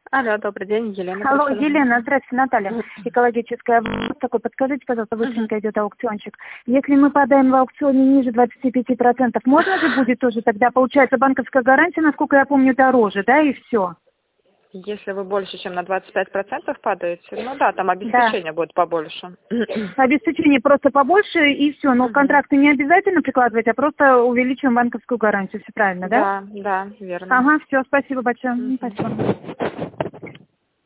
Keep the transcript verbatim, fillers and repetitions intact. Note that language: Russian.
Алло, добрый день, Елена. Алло, Пришла. Елена, здравствуйте, Наталья. Экологическая. Такой, подскажите, пожалуйста, быстренько идет аукциончик. Если мы подаем в аукционе ниже двадцати пяти процентов, можно же будет тоже тогда, получается, банковская гарантия, насколько я помню, дороже, да, и все? Если вы больше, чем на двадцать пять процентов падаете, ну да, там обеспечение да. будет побольше. Обеспечение просто побольше и все. Но в контракты не обязательно прикладывать, а просто увеличиваем банковскую гарантию. Все правильно, да? Да, да, верно. Ага, все, спасибо большое. Спасибо.